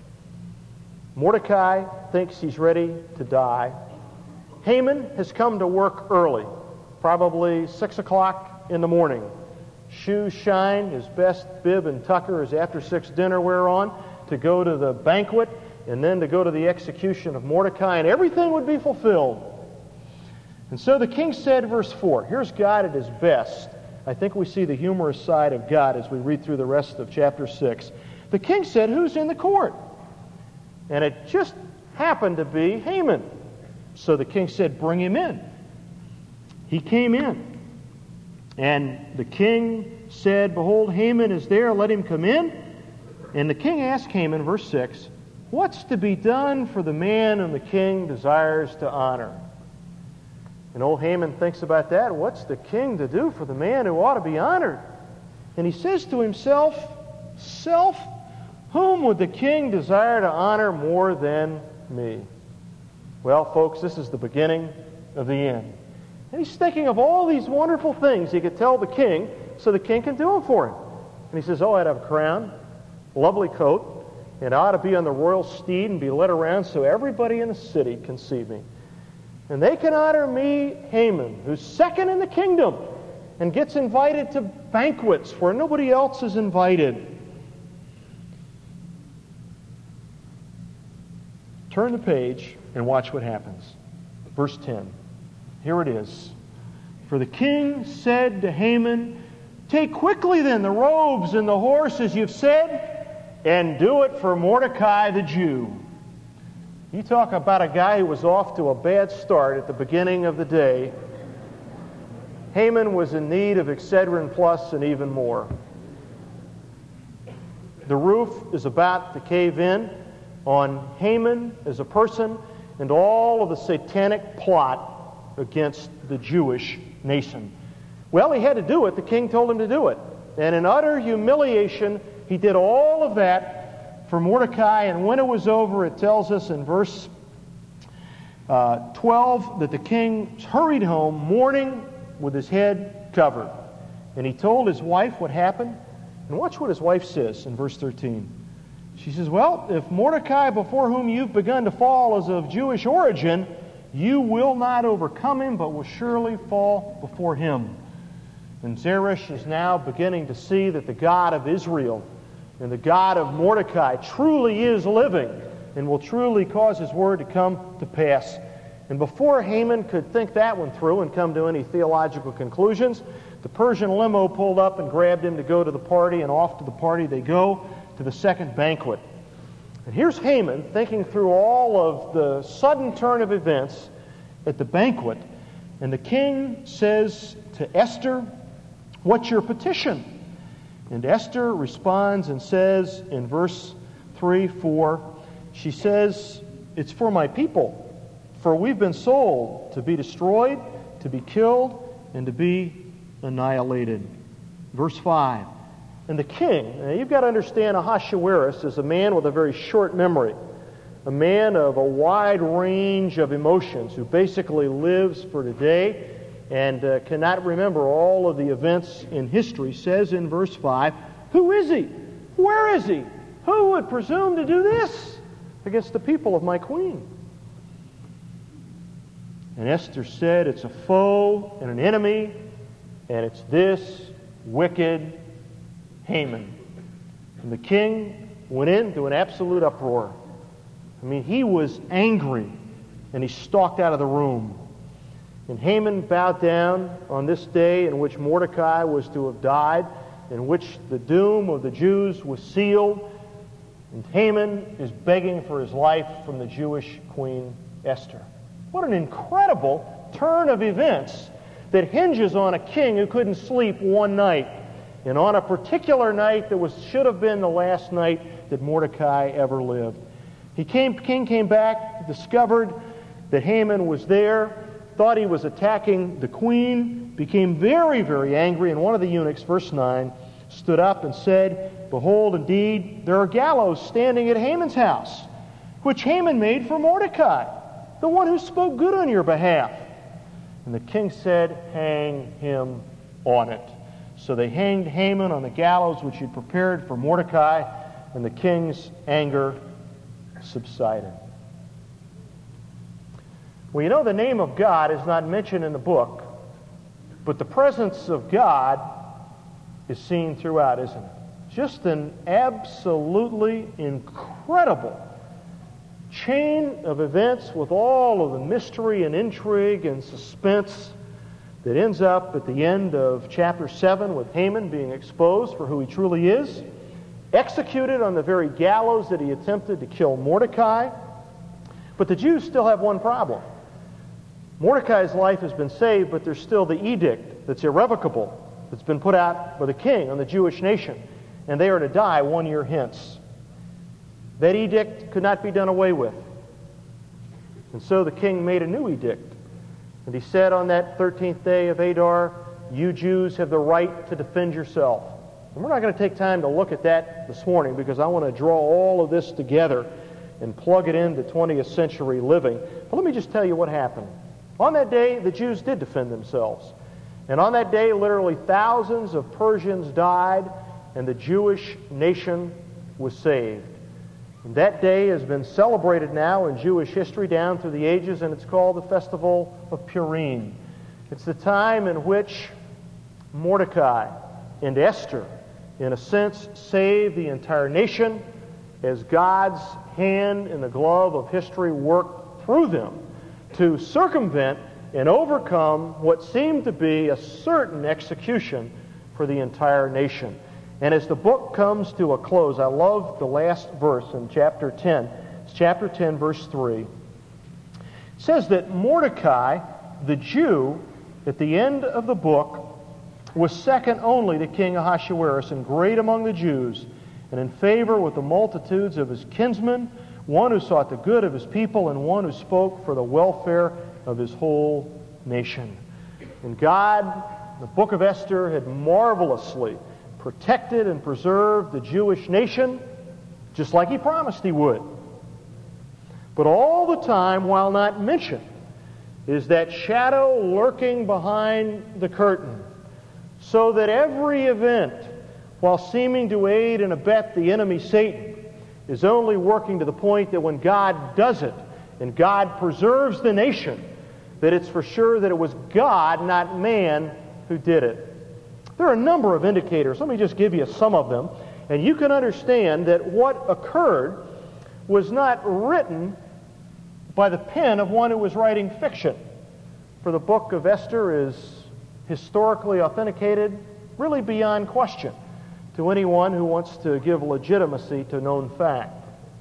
Mordecai thinks he's ready to die. Haman has come to work early, probably six o'clock in the morning. Shoes shine, his best bib and tucker, his after six dinner wear on, to go to the banquet and then to go to the execution of Mordecai, and everything would be fulfilled. And so the king said, verse four, here's God at his best. I think we see the humorous side of God as we read through the rest of chapter six. The king said, who's in the court? And it just happened to be Haman. So the king said, bring him in. He came in. And the king said, behold, Haman is there, let him come in. And the king asked Haman, verse six, what's to be done for the man whom the king desires to honor? And old Haman thinks about that. What's the king to do for the man who ought to be honored? And he says to himself, self, whom would the king desire to honor more than me? Well, folks, this is the beginning of the end. And he's thinking of all these wonderful things he could tell the king so the king can do them for him. And he says, oh, I'd have a crown, lovely coat, and I ought to be on the royal steed and be led around so everybody in the city can see me. And they can honor me, Haman, who's second in the kingdom and gets invited to banquets where nobody else is invited. Turn the page and watch what happens. Verse ten. Here it is. For the king said to Haman, take quickly then the robes and the horse as you've said, and do it for Mordecai the Jew. You talk about a guy who was off to a bad start at the beginning of the day. Haman was in need of Excedrin Plus and even more. The roof is about to cave in on Haman as a person and all of the satanic plot against the Jewish nation. Well, he had to do it. The king told him to do it. And in utter humiliation, he He did all of that for Mordecai, and when it was over, it tells us in verse uh, twelve that the king hurried home, mourning with his head covered. And he told his wife what happened. And watch what his wife says in verse thirteen. She says, well, if Mordecai, before whom you've begun to fall, is of Jewish origin, you will not overcome him, but will surely fall before him. And Zeresh is now beginning to see that the God of Israel and the God of Mordecai truly is living and will truly cause his word to come to pass. And before Haman could think that one through and come to any theological conclusions, the Persian limo pulled up and grabbed him to go to the party, and off to the party they go, to the second banquet. And here's Haman thinking through all of the sudden turn of events at the banquet, and the king says to Esther, what's your petition? And Esther responds and says in verse three, four, she says, it's for my people, for we've been sold to be destroyed, to be killed, and to be annihilated. Verse five, and the king, now you've got to understand Ahasuerus is a man with a very short memory, a man of a wide range of emotions who basically lives for today and uh, cannot remember all of the events in history, says in verse five, who is he? Where is he? Who would presume to do this against the people of my queen? And Esther said, it's a foe and an enemy, and it's this wicked Haman. And the king went into an absolute uproar. I mean, he was angry, and he stalked out of the room. And Haman bowed down on this day in which Mordecai was to have died, in which the doom of the Jews was sealed. And Haman is begging for his life from the Jewish queen Esther. What an incredible turn of events that hinges on a king who couldn't sleep one night, and on a particular night that was should have been the last night that Mordecai ever lived. He came, king came back, discovered that Haman was there, thought he was attacking the queen, became very, very angry, and one of the eunuchs, verse nine, stood up and said, behold, indeed, there are gallows standing at Haman's house, which Haman made for Mordecai, the one who spoke good on your behalf. And the king said, hang him on it. So they hanged Haman on the gallows which he'd prepared for Mordecai, and the king's anger subsided. Well, you know, the name of God is not mentioned in the book, but the presence of God is seen throughout, isn't it? Just an absolutely incredible chain of events with all of the mystery and intrigue and suspense that ends up at the end of chapter seven with Haman being exposed for who he truly is, executed on the very gallows that he attempted to kill Mordecai. But the Jews still have one problem. Mordecai's life has been saved, but there's still the edict that's irrevocable that's been put out by the king on the Jewish nation, and they are to die one year hence. That edict could not be done away with. And so the king made a new edict. And he said on that thirteenth day of Adar, you Jews have the right to defend yourself. And we're not going to take time to look at that this morning because I want to draw all of this together and plug it into twentieth century living. But let me just tell you what happened. On that day, the Jews did defend themselves. And on that day, literally thousands of Persians died, and the Jewish nation was saved. And that day has been celebrated now in Jewish history down through the ages, and it's called the Festival of Purim. It's the time in which Mordecai and Esther, in a sense, saved the entire nation as God's hand in the glove of history worked through them to circumvent and overcome what seemed to be a certain execution for the entire nation. And as the book comes to a close, I love the last verse in chapter ten. It's chapter ten, verse three. It says that Mordecai, the Jew, at the end of the book, was second only to King Ahasuerus and great among the Jews, and in favor with the multitudes of his kinsmen, one who sought the good of his people and one who spoke for the welfare of his whole nation. And God, the book of Esther, had marvelously protected and preserved the Jewish nation, just like he promised he would. But all the time, while not mentioned, is that shadow lurking behind the curtain, so that every event, while seeming to aid and abet the enemy Satan, is only working to the point that when God does it, and God preserves the nation, that it's for sure that it was God, not man, who did it. There are a number of indicators. Let me just give you some of them, and you can understand that what occurred was not written by the pen of one who was writing fiction. For the book of Esther is historically authenticated, really beyond question, to anyone who wants to give legitimacy to known fact.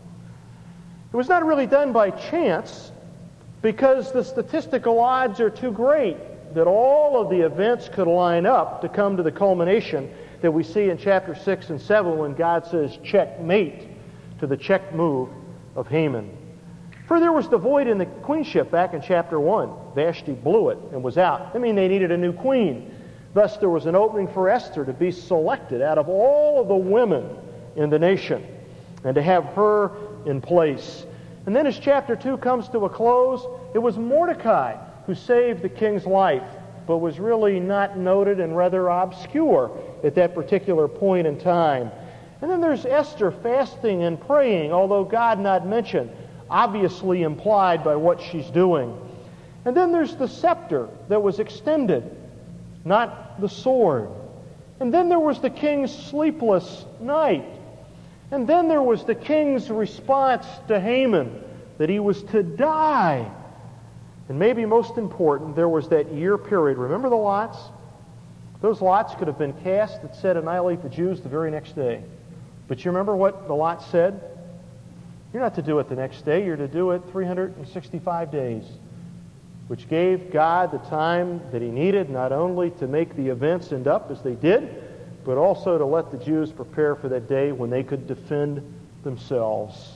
It was not really done by chance, because the statistical odds are too great that all of the events could line up to come to the culmination that we see in chapter six and seven when God says checkmate to the check move of Haman. For there was the void in the queenship back in chapter one. Vashti blew it and was out. I mean, they needed a new queen. Thus, there was an opening for Esther to be selected out of all of the women in the nation and to have her in place. And then as chapter two comes to a close, it was Mordecai who saved the king's life, but was really not noted and rather obscure at that particular point in time. And then there's Esther fasting and praying, although God not mentioned, obviously implied by what she's doing. And then there's the scepter that was extended, not the sword. And then there was the king's sleepless night. And then there was the king's response to Haman, that he was to die. And maybe most important, there was that year period. Remember the lots? Those lots could have been cast that said annihilate the Jews the very next day. But you remember what the lot said? You're not to do it the next day. You're to do it three hundred sixty-five days, which gave God the time that he needed, not only to make the events end up as they did, but also to let the Jews prepare for that day when they could defend themselves.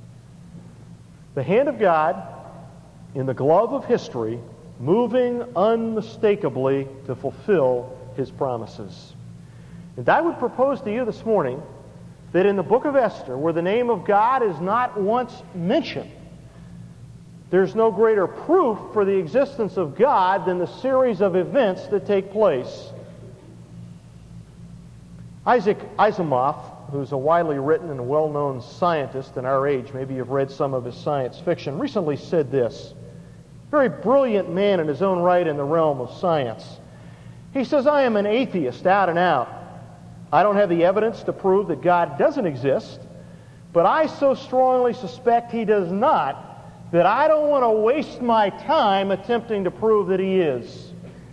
The hand of God in the glove of history, moving unmistakably to fulfill his promises. And I would propose to you this morning that in the book of Esther, where the name of God is not once mentioned, there's no greater proof for the existence of God than the series of events that take place. Isaac Asimov, who's a widely written and well-known scientist in our age, maybe you've read some of his science fiction, recently said this. Very brilliant man in his own right in the realm of science. He says, I am an atheist out and out. I don't have the evidence to prove that God doesn't exist, but I so strongly suspect he does not that I don't want to waste my time attempting to prove that he is.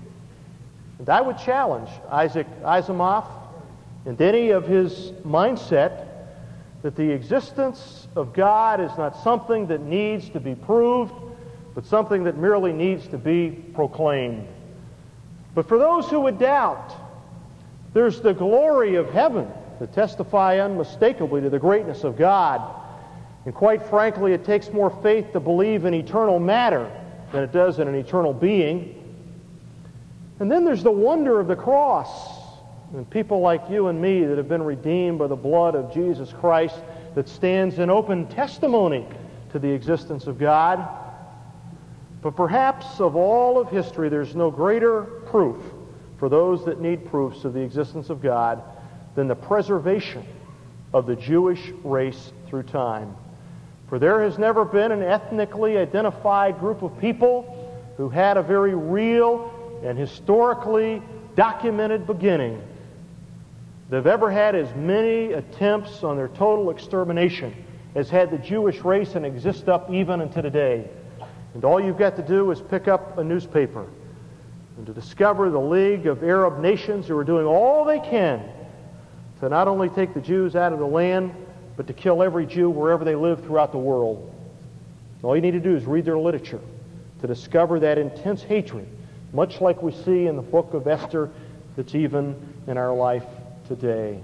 And I would challenge Isaac Asimov and any of his mindset that the existence of God is not something that needs to be proved, but something that merely needs to be proclaimed. But for those who would doubt, there's the glory of heaven that testify unmistakably to the greatness of God. And quite frankly, it takes more faith to believe in eternal matter than it does in an eternal being. And then there's the wonder of the cross, and people like you and me that have been redeemed by the blood of Jesus Christ that stands in open testimony to the existence of God. But perhaps of all of history, there's no greater proof for those that need proofs of the existence of God than the preservation of the Jewish race through time. For there has never been an ethnically identified group of people who had a very real and historically documented beginning that have ever had as many attempts on their total extermination as had the Jewish race and exist up even unto today. And all you've got to do is pick up a newspaper and to discover the League of Arab Nations who are doing all they can to not only take the Jews out of the land, but to kill every Jew wherever they live throughout the world. All you need to do is read their literature to discover that intense hatred, much like we see in the book of Esther, that's even in our life today.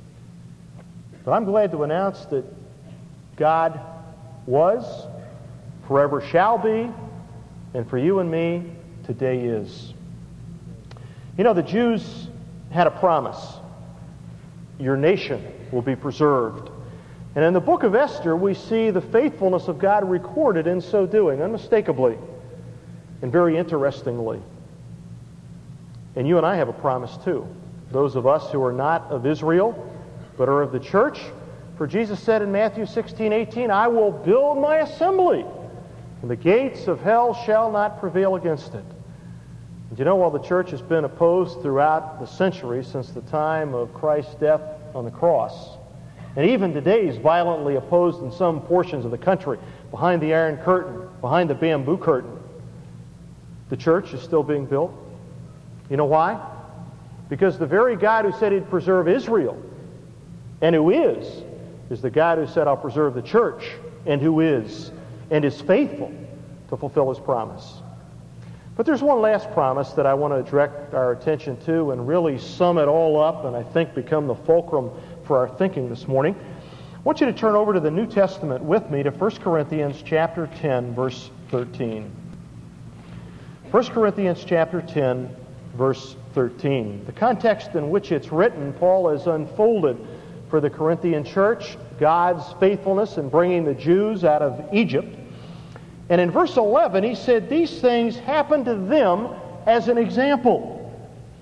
But I'm glad to announce that God was, forever shall be, and for you and me, today is. You know, the Jews had a promise. your nation will be preserved. And in the book of Esther, we see the faithfulness of God recorded in so doing, unmistakably and very interestingly. And you and I have a promise too. Those of us who are not of Israel, but are of the church. For Jesus said in Matthew sixteen eighteen, I will build my assembly, and the gates of hell shall not prevail against it. And you know, while the church has been opposed throughout the centuries since the time of Christ's death on the cross, and even today is violently opposed in some portions of the country, behind the Iron Curtain, behind the bamboo curtain, the church is still being built. You know why? Because the very God who said he'd preserve Israel, and who is, is the God who said, I'll preserve the church, and who is, and is faithful to fulfill his promise. But there's one last promise that I want to direct our attention to and really sum it all up and I think become the fulcrum for our thinking this morning. I want you to turn over to the New Testament with me to First Corinthians chapter ten, verse thirteen. First Corinthians chapter ten, verse thirteen. The context in which it's written, Paul has unfolded for the Corinthian church God's faithfulness in bringing the Jews out of Egypt. And in verse eleven, he said, these things happened to them as an example,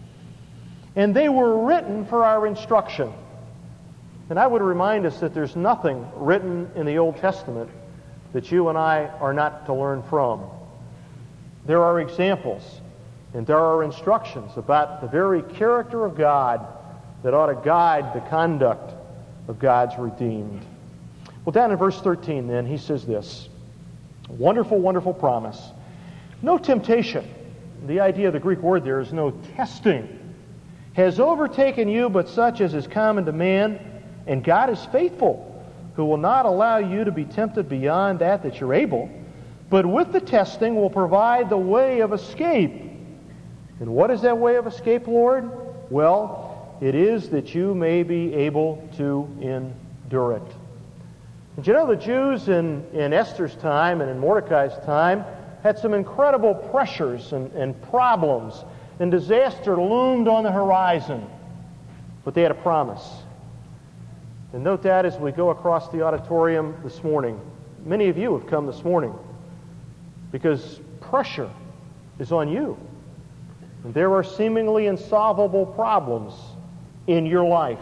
and they were written for our instruction. And I would remind us that there's nothing written in the Old Testament that you and I are not to learn from. There are examples, and there are instructions about the very character of God that ought to guide the conduct of God's redeemed. Well, down in verse thirteen then, he says this, wonderful, wonderful promise. No temptation, the idea of the Greek word there is no testing, has overtaken you but such as is common to man, and God is faithful, who will not allow you to be tempted beyond that that you're able, but with the testing will provide the way of escape. And what is that way of escape, Lord? Well, it is that you may be able to endure it. And you know, the Jews in, in Esther's time and in Mordecai's time had some incredible pressures and, and problems, and disaster loomed on the horizon. But they had a promise. And note that as we go across the auditorium this morning, many of you have come this morning because pressure is on you. And there are seemingly insolvable problems in your life.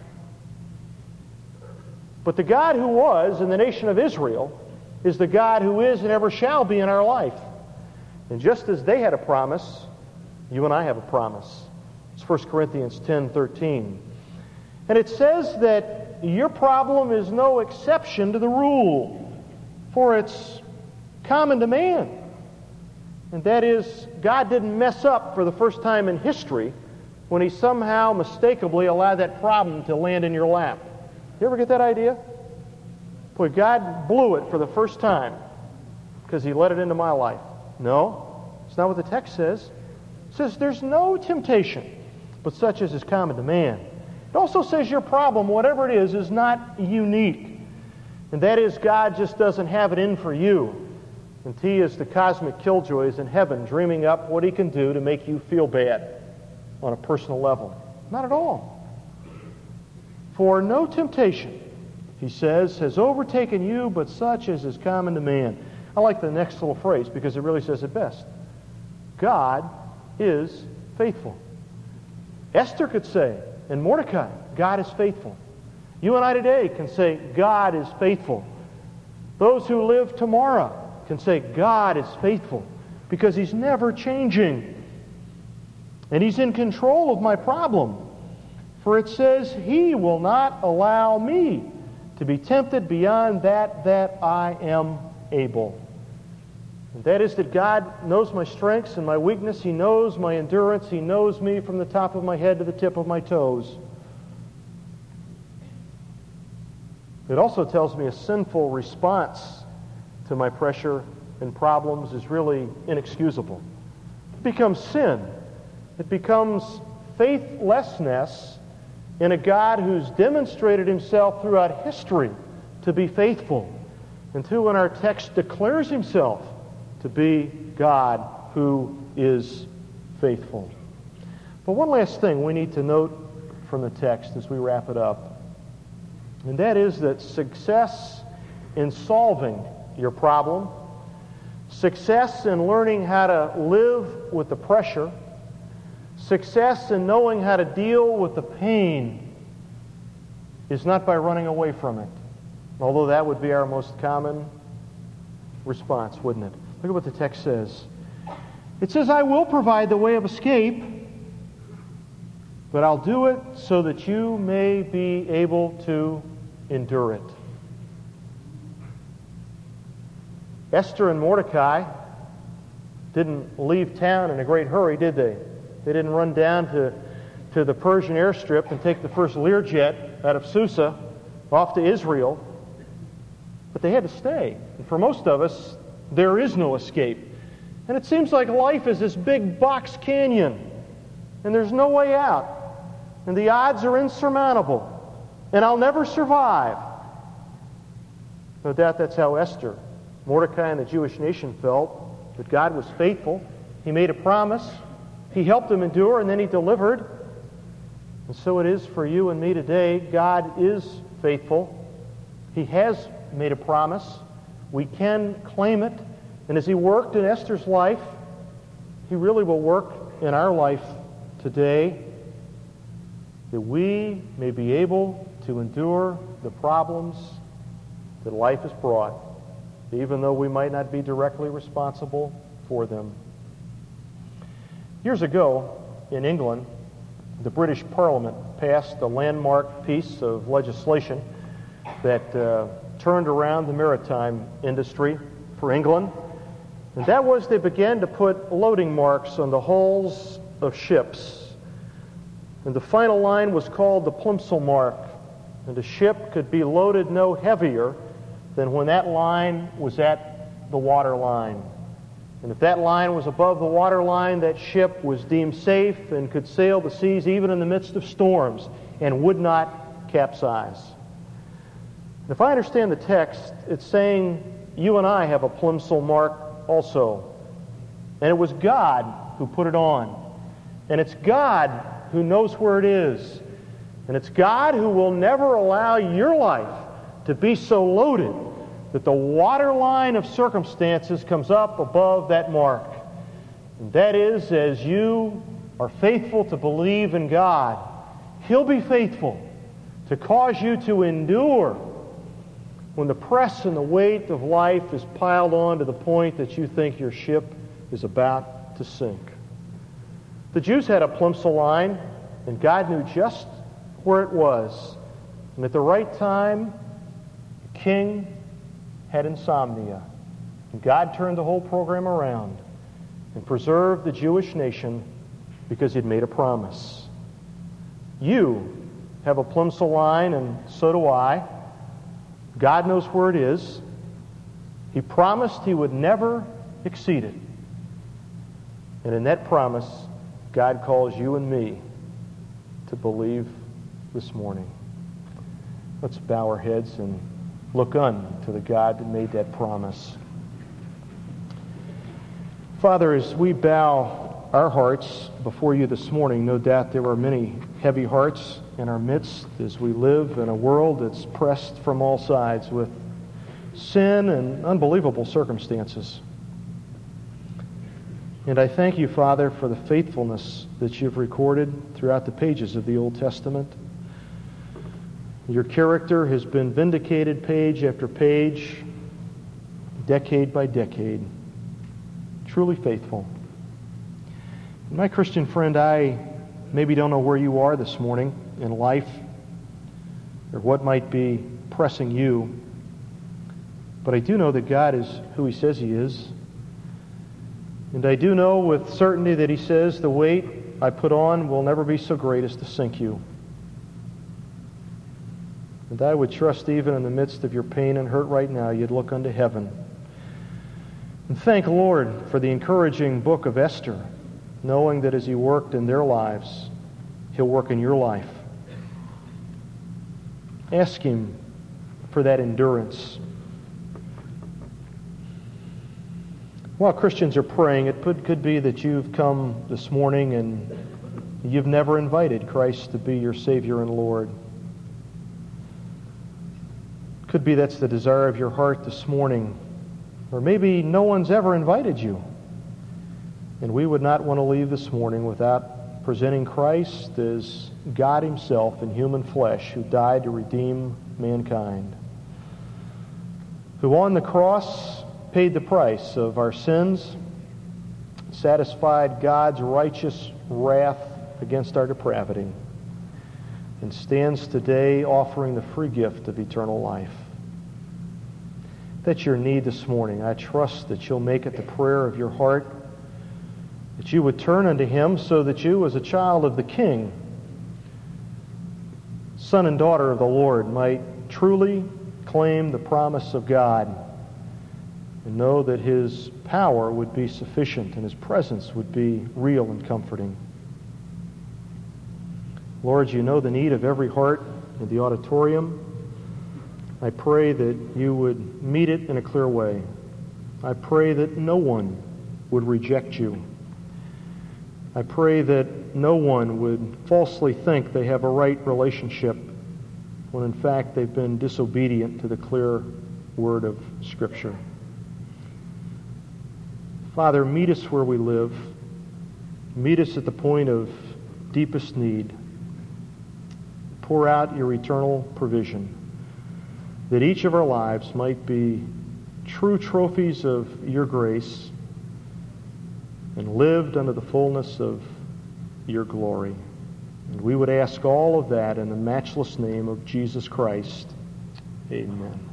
But the God who was in the nation of Israel is the God who is and ever shall be in our life. And just as they had a promise, you and I have a promise. It's First Corinthians ten thirteen. And it says that your problem is no exception to the rule, for it's common to man. And that is, God didn't mess up for the first time in history when he somehow mistakenly allowed that problem to land in your lap. You ever get that idea? Boy, God blew it for the first time because he let it into my life. No, it's not what the text says. It says there's no temptation but such as is common to man. It also says your problem, whatever it is, is not unique. And that is, God just doesn't have it in for you. And he is the cosmic killjoys in heaven dreaming up what he can do to make you feel bad on a personal level. Not at all. For no temptation, he says, has overtaken you but such as is common to man. I like the next little phrase because it really says it best. God is faithful. Esther could say, and Mordecai, God is faithful. You and I today can say, God is faithful. Those who live tomorrow can say, God is faithful because he's never changing. And he's in control of my problem. For it says, he will not allow me to be tempted beyond that that I am able. And that is that God knows my strengths and my weakness. He knows my endurance. He knows me from the top of my head to the tip of my toes. It also tells me a sinful response to my pressure and problems is really inexcusable. It becomes sin. It becomes faithlessness in a God who's demonstrated himself throughout history to be faithful, and who in our text declares himself to be God who is faithful. But one last thing we need to note from the text as we wrap it up. And that is that success in solving your problem, success in learning how to live with the pressure, success in knowing how to deal with the pain is not by running away from it. Although that would be our most common response, wouldn't it? Look at what the text says. It says, I will provide the way of escape, but I'll do it so that you may be able to endure it. Esther and Mordecai didn't leave town in a great hurry, did they? They didn't run down to, to the Persian airstrip and take the first Learjet out of Susa off to Israel. But they had to stay. And for most of us, there is no escape. And it seems like life is this big box canyon, and there's no way out. And the odds are insurmountable. And I'll never survive. No doubt that's how Esther, Mordecai, and the Jewish nation felt, that God was faithful. He made a promise. He helped them endure, and then He delivered. And so it is for you and me today. God is faithful. He has made a promise. We can claim it. And as He worked in Esther's life, He really will work in our life today, that we may be able to endure the problems that life has brought, even though we might not be directly responsible for them. Years ago, in England, the British Parliament passed a landmark piece of legislation that uh, turned around the maritime industry for England. And that was they began to put loading marks on the hulls of ships. And the final line was called the Plimsoll mark. And a ship could be loaded no heavier than when that line was at the water line. And if that line was above the water line, that ship was deemed safe and could sail the seas even in the midst of storms and would not capsize. If I understand the text, it's saying you and I have a Plimsoll mark also. And it was God who put it on. And it's God who knows where it is. And it's God who will never allow your life to be so loaded that the waterline of circumstances comes up above that mark. And that is, as you are faithful to believe in God, He'll be faithful to cause you to endure when the press and the weight of life is piled on to the point that you think your ship is about to sink. The Jews had a Plimsoll line, and God knew just where it was. And at the right time, the king had insomnia. And God turned the whole program around and preserved the Jewish nation because He'd made a promise. You have a Plimsoll line, and so do I. God knows where it is. He promised He would never exceed it. And in that promise, God calls you and me to believe this morning. Let's bow our heads and look unto the God that made that promise. Father, as we bow our hearts before You this morning, no doubt there are many heavy hearts in our midst as we live in a world that's pressed from all sides with sin and unbelievable circumstances. And I thank You, Father, for the faithfulness that You've recorded throughout the pages of the Old Testament. Your character has been vindicated page after page, decade by decade. Truly faithful. My Christian friend, I maybe don't know where you are this morning in life or what might be pressing you, but I do know that God is who He says He is. And I do know with certainty that He says the weight I put on will never be so great as to sink you. And I would trust even in the midst of your pain and hurt right now, you'd look unto heaven. And thank the Lord for the encouraging book of Esther, knowing that as He worked in their lives, He'll work in your life. Ask Him for that endurance. While Christians are praying, it could, could be that you've come this morning and you've never invited Christ to be your Savior and Lord. Could be that's the desire of your heart this morning. Or maybe no one's ever invited you. And we would not want to leave this morning without presenting Christ as God Himself in human flesh, who died to redeem mankind, who on the cross paid the price of our sins, satisfied God's righteous wrath against our depravity, and stands today offering the free gift of eternal life. That's your need this morning. I trust that you'll make it the prayer of your heart, that you would turn unto Him so that you, as a child of the King, son and daughter of the Lord, might truly claim the promise of God and know that His power would be sufficient and His presence would be real and comforting. Lord, you know the need of every heart in the auditorium. I pray that you would meet it in a clear way. I pray that no one would reject you. I pray that no one would falsely think they have a right relationship when in fact they've been disobedient to the clear word of Scripture. Father, meet us where we live. Meet us at the point of deepest need. Pour out your eternal provision, that each of our lives might be true trophies of your grace and lived under the fullness of your glory. And we would ask all of that in the matchless name of Jesus Christ. Amen.